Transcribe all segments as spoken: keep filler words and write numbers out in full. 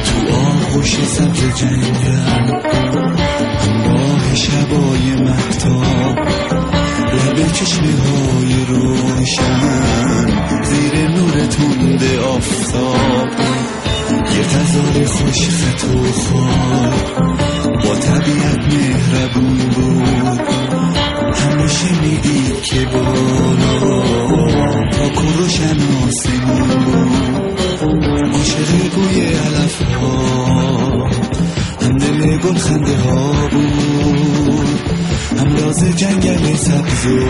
تو آغوش سبز جنگل همراه شبای مهتاب، لب چشمه های روشن زیر نور تند آفتاب، یه غزال خوش خط و خار با طبیعت مهربون بود. همیشه میدید که بالا پاک و روشن آسمون بود، عاشق بوی علف ها هم دل گل خنده ها بود، هم راز جنگل سبز و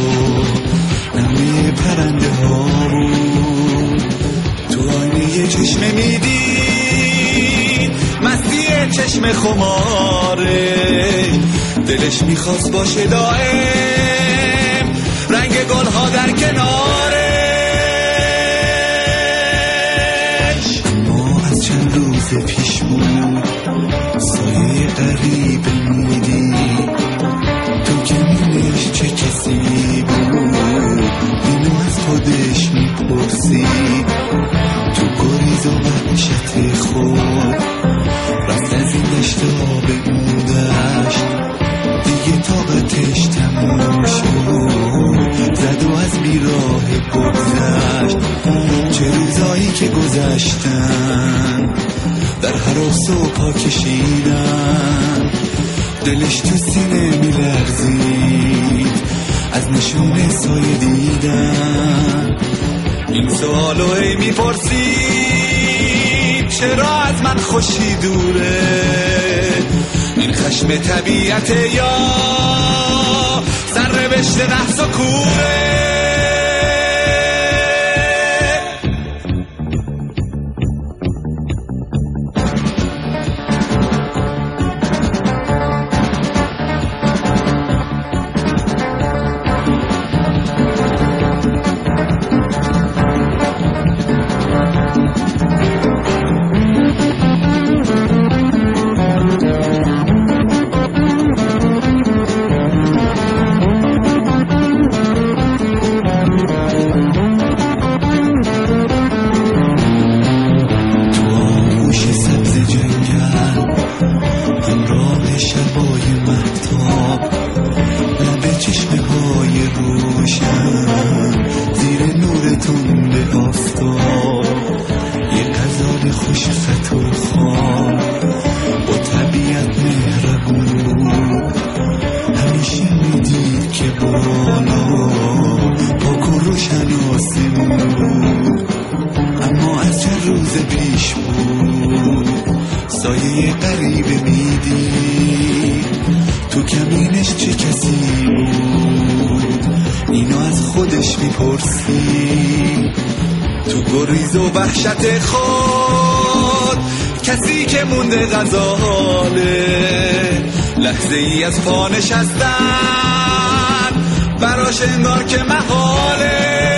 نمه پرنده ها بود. تو آینه چشمه میدید مستی چشم خماره، دلش میخواست باشه دائم رنگ گل ها در کنارش. اما از چند روز پیش بود سایه غریب میدید، تو کمینش چه کسی بود اینو از خودش میپرسید. تو گریز و وحشت خود رفت از این دشتا به اون دشت، دیگه طاقتش تموم شد، زد و از بیراه بگذشت. چه روزایی که گذشتن در هراس و پا کشیدن، دلش تو سینه میلرزید از نشون سایه دیدن. این سوالو هی میپرسید چرا از من خوشی دوره، این خشم طبیعته یا سرنوشت نحس و کوره. سایه غریبه میدی تو کمینش چه کسی بود اینو از خودش میپرسی. تو گریز و وحشت خود کسی که مونده غزاله، لحظه ای از پا نشستن براش انگار که محاله.